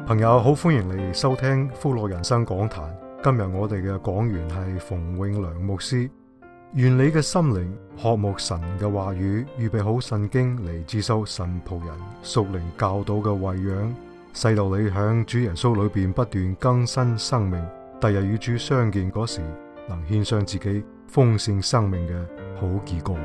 朋友好，歡迎你收聽福樂人生講壇。今日我哋嘅講員係馮永良牧師。願你嘅心靈渴慕神嘅話語，預備好聖經嚟接收神僕人屬靈教導嘅餵養，使到你響主耶穌裏邊不斷更新生命，第日與主相見嗰時，能獻上自己豐盛生命嘅好結果。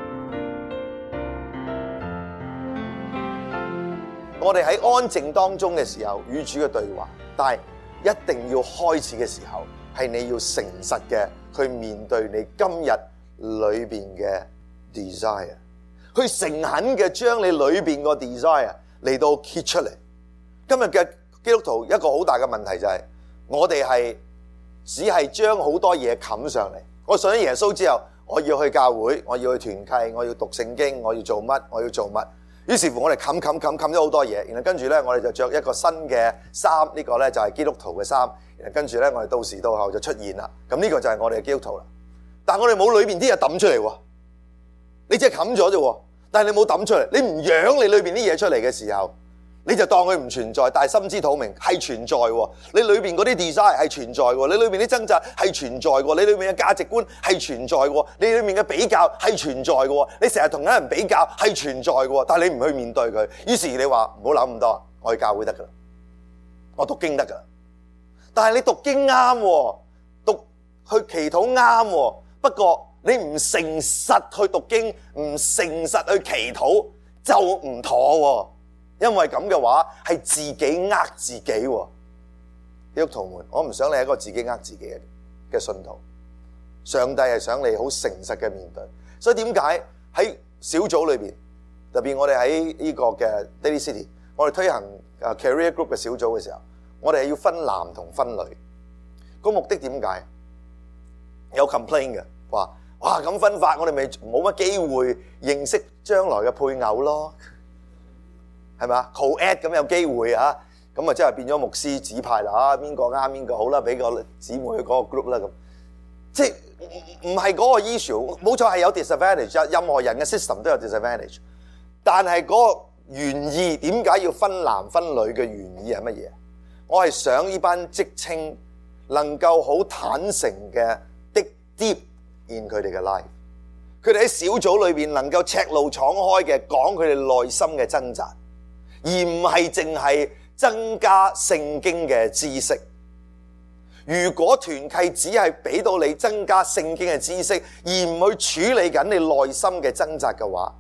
我哋喺安靜當中嘅時候與主嘅對話，但係一定要開始嘅時候係你要誠實嘅去面對你今日裏邊嘅 desire， 去誠懇嘅將你裏邊個 desire 嚟到揭出嚟。今日嘅基督徒一個好大嘅問題就係，我哋係只係將好多嘢冚上嚟。我信咗耶穌之後，我要去教會，我要去團契，我要讀聖經，我要做乜，我要做乜。於是乎我哋冚咗好多嘢，然後跟住咧我哋就着一個新嘅衫，呢個咧就係基督徒嘅衫，然後跟住咧我哋到時到後就出現啦。咁呢個就係我哋嘅基督徒啦。但係我哋冇裏邊啲嘢抌出嚟喎，你只係冚咗啫，但係你冇抌出嚟，你唔揚你裏邊啲嘢出嚟嘅時候，你就當佢唔存在，但係心知肚明係存在喎。你裏邊嗰啲 desire 係存在喎，你裏邊啲掙扎係存在喎，你裏邊嘅價值觀係存在喎，你裏面嘅比較係存在嘅，你成日同人比較係存在嘅，但係你唔去面對佢，於是你話唔好諗咁多，我去教會得噶啦，我讀經得噶啦。但係你讀經啱，讀去祈禱啱，不過你唔誠實去讀經，唔誠實去祈禱就唔妥。因為咁嘅話係自己呃自己。基督徒們，我唔想你係一個自己呃自己嘅信徒。上帝係想你好誠實嘅面對。所以點解喺小組裏邊，特別我哋喺呢個嘅 Daily City， 我哋推行career group 嘅小組嘅時候，我哋係要分男同分女。個目的點解？有 complain 嘅話，哇咁分法，我哋咪冇乜機會認識將來嘅配偶咯。係咪啊 ？co-ed 咁有機會啊，咁啊即係變咗牧師指派啦啊，邊個啱邊個好啦，俾個姊妹去嗰個 group 啦咁，即係唔係嗰個 issue， 冇錯係有 disadvantage， 任何人嘅 system 都有 disadvantage， 但係嗰個原意點解要分男分女嘅原意係乜嘢？我係想呢班職青能夠好坦誠嘅 dig deep in 佢哋嘅 life， 佢哋喺小組裏邊能夠赤露敞開嘅講佢哋內心嘅掙扎。而唔係淨係增加聖經嘅知識。如果團契只係俾到你增加聖經嘅知識，而唔去處理緊你內心嘅掙扎嘅話，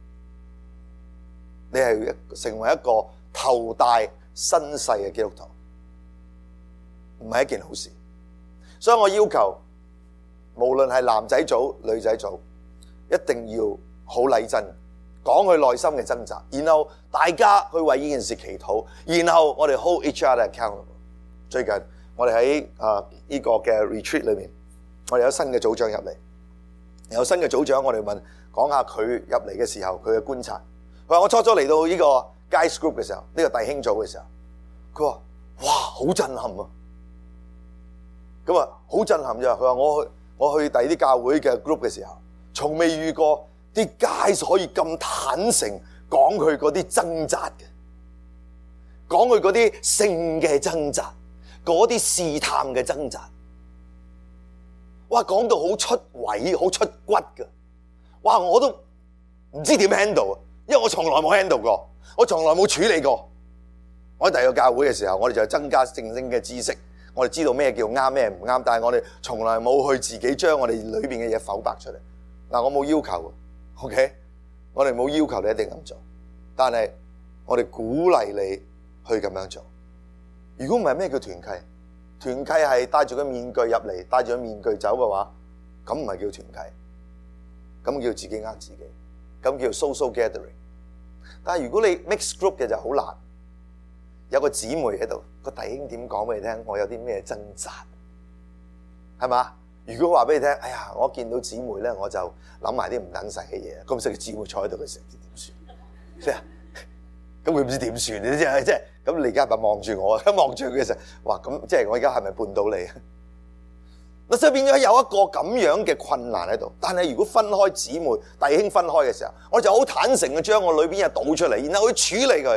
你係成為一個頭大身細嘅基督徒，唔係一件好事。所以我要求，無論係男仔組、女仔組，一定要好禮真。講佢內心嘅掙扎，然後大家去為呢件事祈禱，然後我哋 hold each other accountable。最近我哋喺呢個嘅 retreat 裏面，我哋有新嘅組長入嚟，有新嘅組長，我哋講下佢入嚟嘅時候佢嘅觀察。佢話我初嚟到呢個 guys group 嘅時候，呢個弟兄組嘅時候，佢話哇好震撼啊！咁啊好震撼啫！佢話我去第二啲教會嘅 group 嘅時候，從未遇過。啲guys可以咁坦誠講佢嗰啲掙扎嘅，講佢嗰啲性嘅掙扎，嗰啲試探嘅掙扎，哇講到好出位好出骨嘅，哇我都唔知點 handle 啊，因為我從來冇 handle 過，我從來冇處理過。我喺第二個教會嘅時候，我哋就增加聖經嘅知識，我哋知道咩叫啱咩唔啱，但係我哋從來冇去自己將我哋裏邊嘅嘢剖白出嚟。嗱，我冇要求OK， 我哋冇要求你一定咁做，但係我哋鼓勵你去咁樣做。如果唔係，咩叫團契？團契係戴住個面具入嚟，戴住個面具走嘅話，咁唔係叫團契，咁叫自己呃自己，咁叫 social gathering。但係如果你 mix group 嘅就好難，有個姊妹喺度，個弟兄點講俾你聽？我有啲咩掙扎，係嘛？如果話俾你聽，哎呀，我見到姊妹咧，我就諗埋啲唔等使嘅嘢。咁所以姊妹坐喺度嘅時候，唔知點算？咁佢唔知點算？你即係咁，你而家係咪望住我啊？一望住佢嘅時候，哇！咁即係我而家係咪絆到你啊？嗱，所以變咗有一個咁樣嘅困難喺度。但係如果分開姊妹弟兄分開嘅時候，我就好坦誠嘅將我裏邊嘢倒出嚟，然後去處理佢。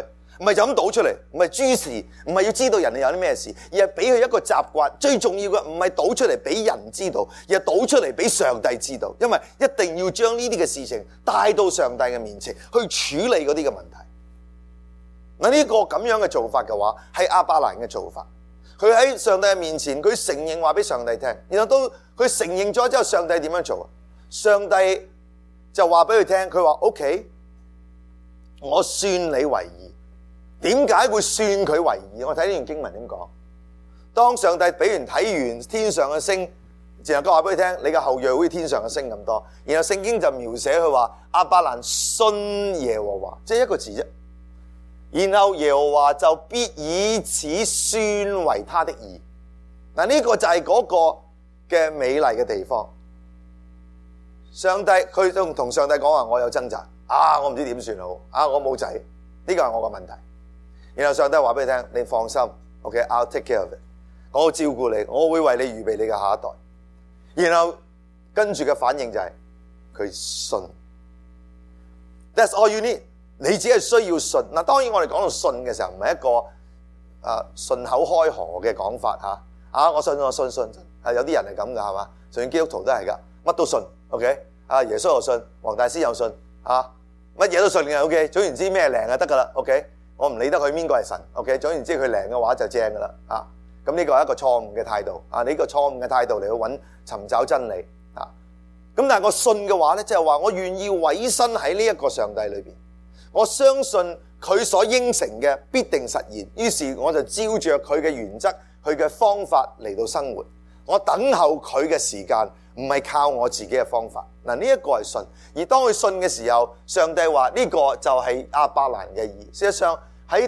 唔係就咁倒出嚟，唔係諸事，唔係要知道人哋有啲咩事，而係俾佢一個習慣。最重要嘅唔係倒出嚟俾人知道，而係倒出嚟俾上帝知道。因為一定要將呢啲嘅事情帶到上帝嘅面前去處理嗰啲嘅問題。嗱，呢個咁樣嘅做法嘅話，係亞伯蘭嘅做法。佢喺上帝嘅面前，佢承認話俾上帝聽，然後都佢承認咗之後，上帝點樣做？上帝就話俾佢聽，佢話 OK， 我算你為義。點解會算佢為義？我睇呢段經文點講。當上帝俾完睇完天上嘅星，然後佢話俾佢聽，你嘅後裔好似天上嘅星咁多。然後聖經就描寫佢話亞伯蘭信耶和華，即係一個字啫。然後耶和華就必以此算為他的義。嗱，呢個就係嗰個嘅美麗嘅地方。上帝佢就同上帝講話，我有掙扎我唔知點算好我冇仔，呢個係我嘅問題。然後上帝話俾你聽，你放心 ，OK，I'll take care of it， 我會照顧你，我會為你預備你嘅下一代。然後跟住嘅反應就係佢信 ，That's all you need。你只係需要信。嗱，當然我哋講到信嘅時候，唔係一個順口開河嘅講法我信有啲人係咁噶，係嘛？就算基督徒都係噶，乜都信 ，OK， 耶穌又信，黃大仙又信乜嘢都信嘅 ，OK， 總言之咩靈就得噶啦 ，OK， 我唔理得佢邊個係神 ，OK， 總言之佢靈嘅話就正噶啦咁呢個係一個錯誤嘅態度你呢個錯誤嘅態度嚟去尋找真理咁但係我信嘅話咧，即係話我願意委身喺呢一個上帝裏邊。我相信佢所應承嘅必定實現，於是我就照着佢嘅原則、佢嘅方法嚟到生活。我等候佢嘅時間，唔係靠我自己嘅方法。嗱，呢一個係信。而當佢信嘅時候，上帝話呢個就係亞伯蘭嘅義。事實上喺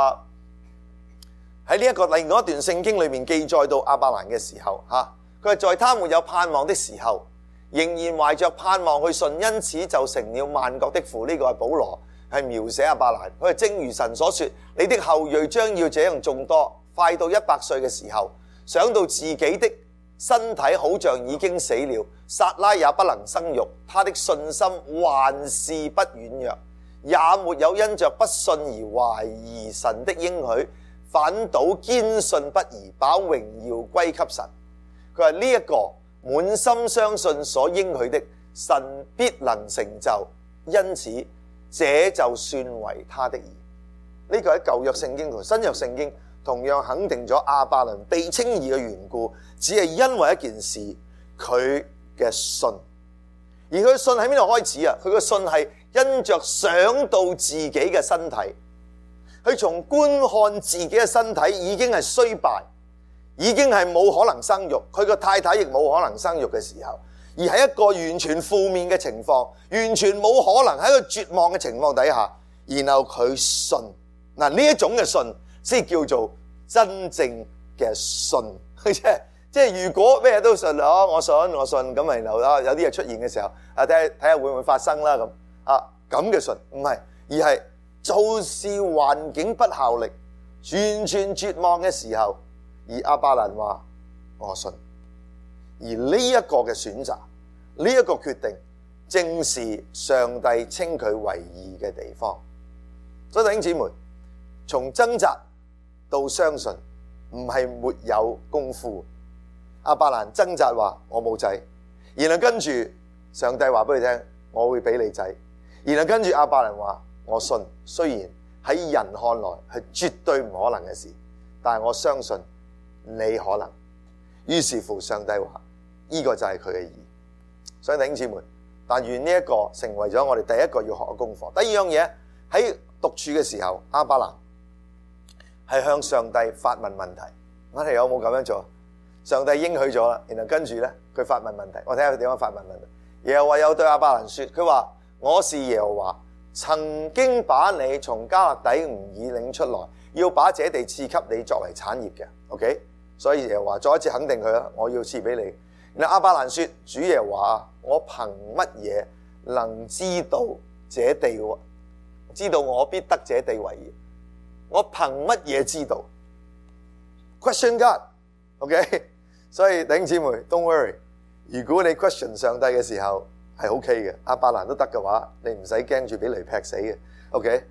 呢一個另外一段聖經裏面記載到亞伯蘭嘅時候佢係在他沒有盼望的時候，仍然懷着盼望去信，因此就成了萬國的父。呢個係保羅係描寫亞伯蘭，佢係正如神所說，你的後裔將要這樣眾多。快到100歲嘅時候，想到自己的身體好像已經死了，撒拉也不能生育，他的信心還是不軟弱，也沒有因着不信而懷疑神的應許，反倒堅信不疑，把榮耀歸給神。佢話呢一個滿心相信所應許的，神必能成就，因此這就算為他的義。呢個喺舊約聖經同新約聖經同樣肯定咗亞伯蘭被稱義嘅緣故，只係因為一件事，佢嘅信。而佢嘅信喺邊度開始佢嘅信係因着想到自己嘅身體，佢從觀看自己嘅身體已經係衰敗，已經係冇可能生育，佢個太太亦冇可能生育嘅時候，而喺一個完全負面嘅情況，完全冇可能喺一個絕望嘅情況底下，然後佢信。嗱，呢一種嘅信先叫做真正嘅信。即係如果咩都信我信咁，然後有啲嘢出現嘅時候睇下會唔會發生啦咁嘅信，唔係，而係就是環境不效力，完全絕望嘅時候，而亞伯蘭話我信。而呢一個嘅選擇，呢一個決定，正是上帝稱佢為義嘅地方。所以弟兄姊妹，從掙扎到相信，唔係沒有功夫。亞伯蘭掙扎話我冇仔，然後跟住上帝話俾佢聽我會俾你仔，然後跟住亞伯蘭話我信，雖然喺人看來係絕對唔可能嘅事，但係我相信你可能。於是乎上帝話呢個就係佢嘅義。所以弟兄姊妹，但願呢一個成為咗我哋第一個要學嘅功課。第二樣嘢，喺獨處嘅時候，亞伯蘭係向上帝發問問題。我哋有冇咁樣做？上帝應許咗啦，然後跟住咧佢發問問題。我睇下佢點樣發問問題。耶和華又對亞伯蘭說，佢話我是耶和華，曾經把你從迦勒底吾爾領出來，要把這地賜給你作為產業嘅。OK， 所以耶和華再一次肯定佢啦，我要賜俾你。然後亞伯蘭說，主耶和華，我憑乜嘢能知道這地？知道我必得這地為業？我憑乜嘢知道 ？Question God。OK， 所以弟兄姊妹 ，Don't worry。如果你 question 上帝嘅時候係 OK 嘅，亞伯蘭都得嘅話，你唔使驚住俾雷劈死嘅。OK，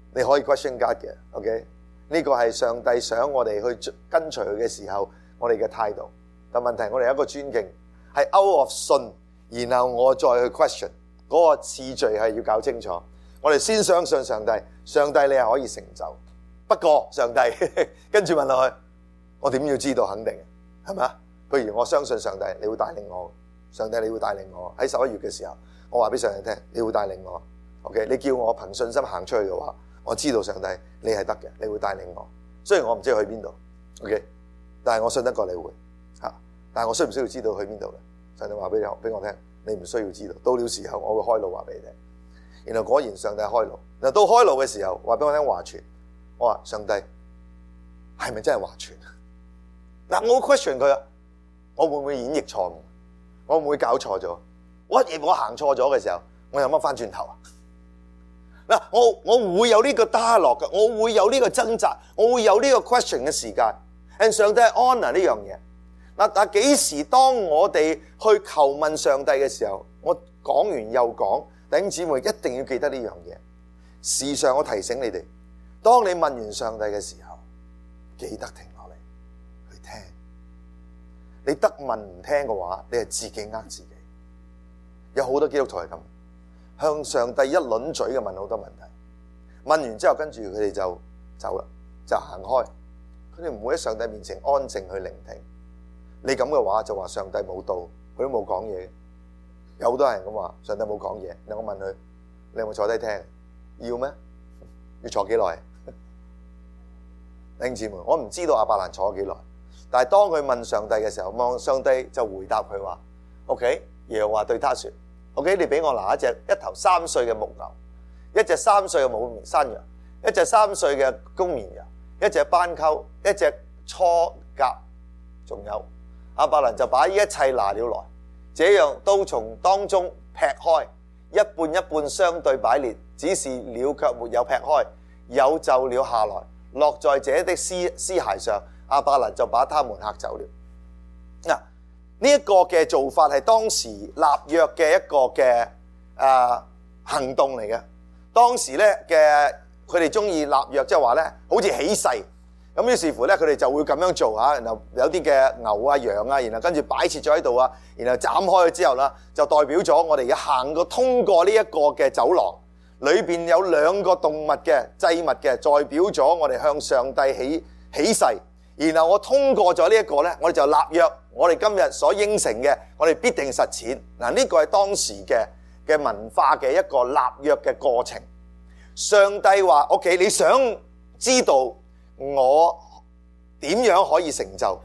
你可以 question God 嘅 ，OK？ 呢個係上帝想我哋去跟隨佢嘅時候，我哋嘅態度。但問題我哋有一個尊敬，係 out of 信，然後我再去 question 嗰個次序係要搞清楚。我哋先相信上帝，上帝你係可以成就。不過上帝跟住問落去，我點要知道肯定？係咪啊？譬如我相信上帝，你會帶領我。上帝你會帶領我喺11月嘅時候，我話俾上帝聽，你會帶領我。OK， 你叫我憑信心行出去嘅話，我知道上帝你係得嘅，你會帶領我。雖然我唔知去邊度 ，OK， 但係我信得過你會嚇。但係我需唔需要知道去邊度咧？上帝話俾我聽，你唔需要知道。到了時候，我會開路話俾你聽。然後果然上帝開路。嗱，到開路嘅時候，話俾我聽華傳，我話上帝係咪真係華傳？嗱，我會 question 佢啊，我會唔會演繹錯誤？我會唔會搞錯咗？我行錯咗嘅時候，我有乜翻轉頭啊？嗱，我會有呢個 dialogue嘅，我會有呢個掙扎，我會有呢個 question 嘅時間。and 上帝係 honor 呢樣嘢。嗱，但幾時當我哋去求問上帝嘅時候，我講完又講，弟兄姊妹一定要記得呢樣嘢。時常我提醒你哋，當你問完上帝嘅時候，記得停落嚟去聽。你得問唔聽嘅話，你係自己呃自己。有好多基督徒係咁，向上帝一輪嘴嘅問好多問題，問完之後跟住佢哋就走啦，就行開。佢哋唔會喺上帝面前安靜去聆聽。你咁嘅話就話上帝冇道，佢都冇講嘢。有好多人咁話上帝冇講嘢。然後我問佢：你有冇坐低聽？要咩？要坐幾耐？弟兄姊妹，我唔知道亞伯蘭坐咗幾耐，但係當佢問上帝嘅時候，望上帝就回答佢話 ：OK， 耶和華對他說 ：OK， 你俾我拿一頭3歲嘅木牛，一隻3歲嘅母山羊，一隻3歲嘅公綿羊，一隻斑鳩，一隻雛鴿，仲有亞伯蘭就把一切拿了來，這樣都從當中劈開，一半一半相對擺列，只是鳥卻沒有劈開，有就了下來，落在這的屍骸上。亞伯蘭就把他們嚇走了。嗱，呢一個嘅做法係當時立約嘅一個嘅行動嚟嘅。當時咧嘅佢哋中意立約，即係話咧好似起誓。咁於是乎咧，佢哋就會咁樣做嚇。然後有啲嘅牛啊、羊啊，然後跟住擺設咗喺度啊，然後斬開咗之後啦，就代表咗我哋要行過通過呢一個嘅走廊，裏邊有2個動物嘅祭物嘅，代表咗我哋向上帝起誓。然後我通過咗呢一個呢，我哋就立約，我哋今日所應承嘅，我哋必定實踐。嗱，呢個係當時嘅文化嘅一個立約嘅過程。上帝話 ：OK， 你想知道我點樣可以成就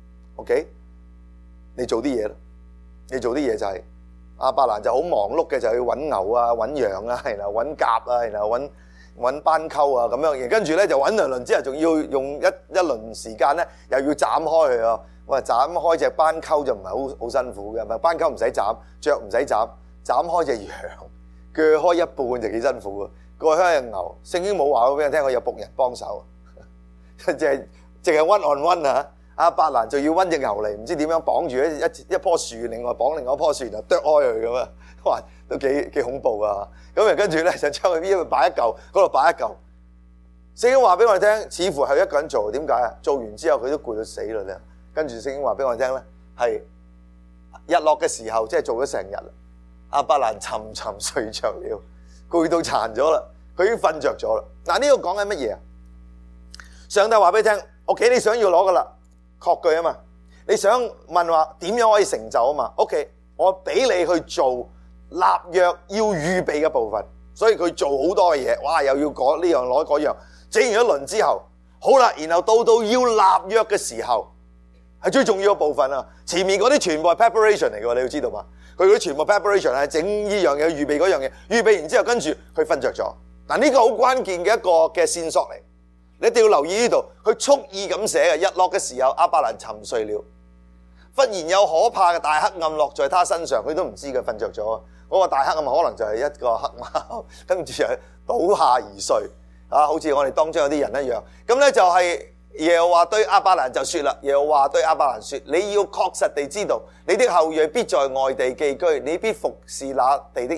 ？OK， 你做啲嘢啦，你做啲嘢就係亞伯蘭就好忙碌嘅，就去揾牛啊、揾羊啊，然後揾鴿啊，然後揾斑鳩啊咁樣，然跟住咧就揾兩輪之後，仲要用一輪時間咧，又要斬開佢啊！我話斬開隻斑鳩就唔係好辛苦嘅，咪斑鳩唔使斬，雀唔使斬，斬開隻羊，鋸開一半就幾辛苦啊！過開隻牛，聖經冇話俾你聽，我有僕人幫手，淨係 one on one 啊！亞伯蘭就要揾隻牛嚟，唔知點樣綁住一棵樹，另外綁另外一棵樹，然後剁開佢咁啊！哇，都幾恐怖啊！咁跟住咧就將佢呢度擺一嚿，嗰度擺一嚿。聖經話俾我哋聽，似乎係一個人做，點解啊？做完之後佢都攰到死啦咧。跟住聖經話俾我哋聽咧，係日落嘅時候，即係做咗成日啦。亞伯蘭沉沉睡着了，攰到殘咗啦，佢已經瞓着咗啦。嗱，呢個講緊乜嘢啊？上帝話俾你聽 ，OK， 你想要攞噶啦，確據啊嘛。你想問話點樣可以成就啊嘛 ？OK， 我俾你去做立約要預備嘅部分，所以佢做好多嘅嘢，哇！又要講呢樣攞嗰樣，整完一輪之後，好啦，然後到要立約嘅時候，係最重要嘅部分啊！前面嗰啲全部係 preparation 嚟嘅，你要知道嘛？佢嗰啲全部 preparation 係整呢樣嘢，預備嗰樣嘢，預備完之後跟住佢瞓着咗。嗱，呢個好關鍵嘅一個嘅線索嚟，你一定要留意呢度，佢蓄意咁寫嘅。日落嘅時候，亞伯蘭沉睡了，忽然有可怕嘅大黑暗落在他身上，佢都唔知佢瞓着咗。嗰個大黑暗可能就係一個黑貓，跟住就倒下而睡，好似我哋當中有啲人一樣。咁咧就係耶和華對亞伯蘭就說啦，耶和華對亞伯蘭說：你要確實地知道，你的後裔必在外地寄居，你必服侍那地的人，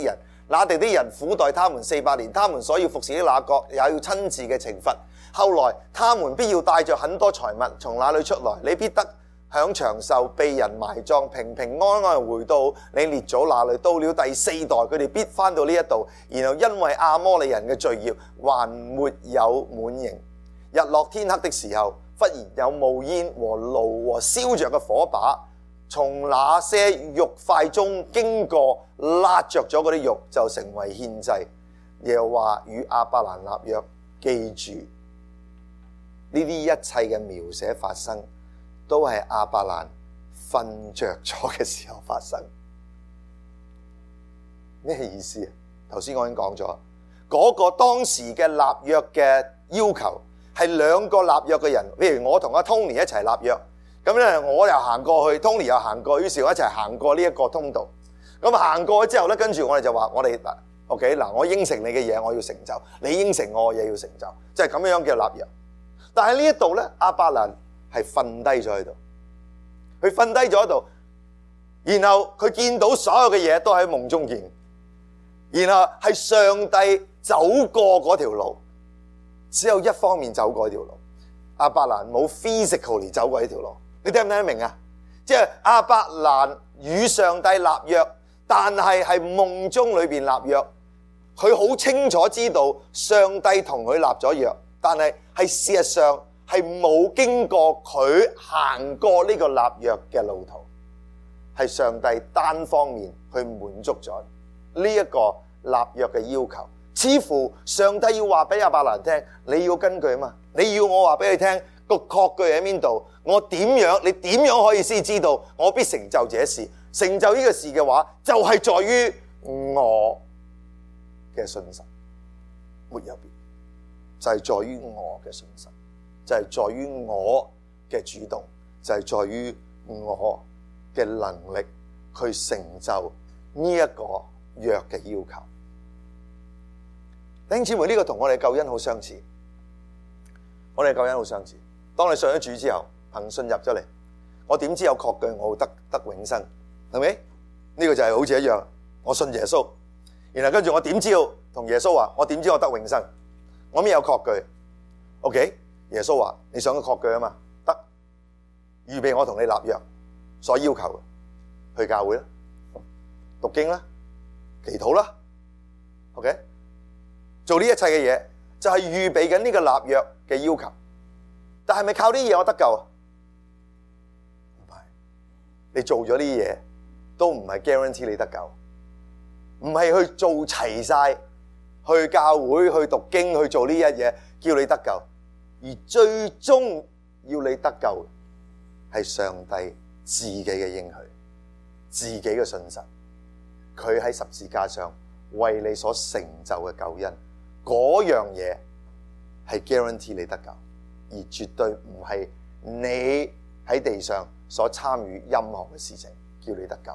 那地的人苦待他們400年，他們所要服侍的那國也要親自嘅懲罰。後來他們必要帶着很多財物從那裏出來，你必得享長壽，被人埋葬，平平安安回到你列祖那裏。到了第4代，佢哋必翻到呢一度，然後因為亞摩利人嘅罪孽還沒有滿盈。日落天黑的時候，忽然有冒煙和爐和燒着嘅火把從那些肉塊中經過，焫着咗嗰啲肉，就成為獻祭。耶和華與亞伯蘭立約，記住呢啲一切嘅描寫發生，都係亞伯蘭瞓着咗嘅時候發生。咩意思啊？頭先我已經講咗，嗰個當時嘅立約嘅要求係兩個立約嘅人，譬如我同阿 Tony 一齊立約，咁咧我又行過去 ，Tony 又行過，於是我一齊行過呢一個通道。咁行過之後咧，跟住我哋就話：我哋OK 嗱，我應承你嘅嘢我要成就，你應承我嘅嘢要成就，即係咁樣嘅立約。但係呢一度咧，亞伯蘭係瞓低咗喺度，佢瞓低咗喺度，然後佢見到所有嘅嘢都喺夢中見，然後係上帝走過嗰條路，只有一方面走過呢條路，亞伯蘭冇 physically 走過呢條路。你聽唔聽得明啊？即係亞伯蘭與上帝立約，但係夢中裏邊立約，佢好清楚知道上帝同佢立咗約，但係事實上係冇經過佢行過呢個立約嘅路途，係上帝單方面去滿足咗呢一個立約嘅要求。似乎上帝要話俾亞伯蘭聽，你要根據啊嘛，你要我話俾你聽個確據喺邊度，我點樣，你點樣可以先知道我必成就這事？成就呢個事嘅話，就係在於我嘅信心，沒有別，就係在於我嘅信心，就係在於我嘅主動，就係在於我嘅能力去成就呢一個約嘅要求。弟兄姊妹，呢個同我哋救恩好相似，我哋救恩好相似。當你上咗主之後，憑信入咗嚟，我點知有確據我會得永生？係咪？呢個就係好似一樣，我信耶穌，然後跟住我點知道同耶穌話，我點知我得永生？我邊有確據 ？OK， 耶穌話你想個確據啊嘛，得，預備我同你立約所要求嘅，去教會啦，讀經啦，祈禱啦 ，OK， 做呢一切嘅嘢就係預備緊呢個立約嘅要求。但係咪靠啲嘢我得救啊？唔係，你做咗啲嘢都唔係 guarantee 你得救，唔係去做齊晒，去教會去讀經去做呢一嘢叫你得救，而最終要你得救係上帝自己嘅應許，自己嘅信實，佢喺十字架上為你所成就嘅救恩，嗰樣嘢係 guarantee 你得救，而絕對唔係你喺地上所參與任何嘅事情叫你得救。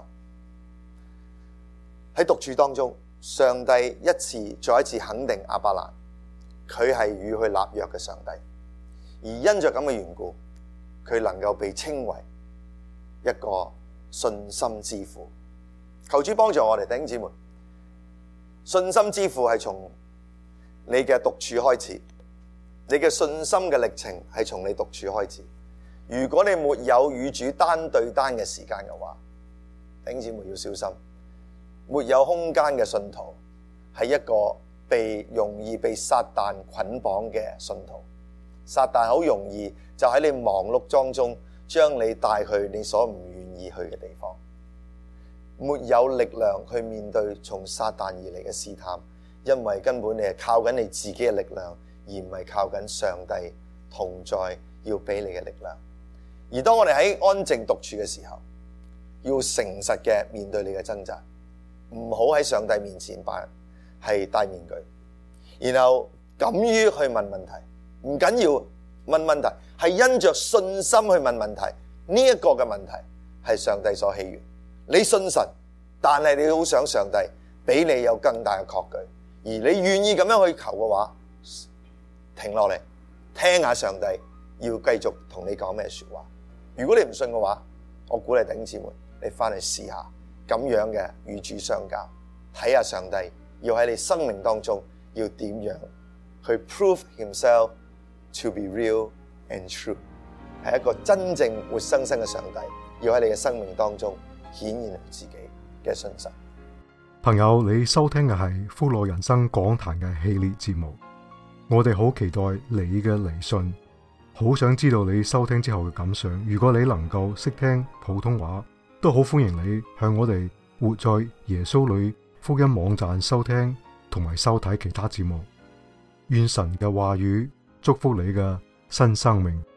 喺獨處當中，上帝一次再一次肯定亞伯蘭，佢係與佢立約嘅上帝，而因着咁嘅緣故，佢能夠被稱為一個信心之父。求主幫助我哋弟兄姊妹，信心之父係從你嘅獨處開始，你嘅信心嘅歷程係從你獨處開始。如果你沒有與主單對單嘅時間嘅話，弟兄姊妹要小心，沒有空間嘅信徒係一個容易被撒旦捆綁嘅信徒。撒旦好容易就喺你忙碌當中將你帶去你所唔願意去嘅地方，沒有力量去面對從撒旦而嚟嘅試探，因為根本你係靠緊你自己嘅力量，而唔係靠緊上帝同在要俾你嘅力量。而當我哋喺安靜獨處嘅時候，要誠實嘅面對你嘅掙扎，唔好喺上帝面前係戴面具，然後敢於去問問題。唔緊要問問題，係因着信心去問問題，呢一個嘅問題係上帝所喜悅。你信神，但係你好想上帝俾你有更大嘅確據，而你願意咁樣去求嘅話，停落嚟聽下上帝要繼續同你講咩說話。如果你唔信嘅話，我鼓勵弟兄姊妹，你翻去試下咁樣嘅與主相交，睇下上帝要喺你生命當中要點樣去 prove himself to be real and true， 係一個真正活生生嘅上帝，要喺你嘅生命當中顯現自己嘅信實。 朋友，你收聽嘅係福樂人生講壇嘅系列節目，我哋好期待你嘅嚟信，好想知道你收聽之後嘅感想。如果你能夠識聽普通話，都好歡迎你向我哋活在耶穌裏福音網站收聽同埋收睇其他節目。願神嘅話語祝福你嘅新生命。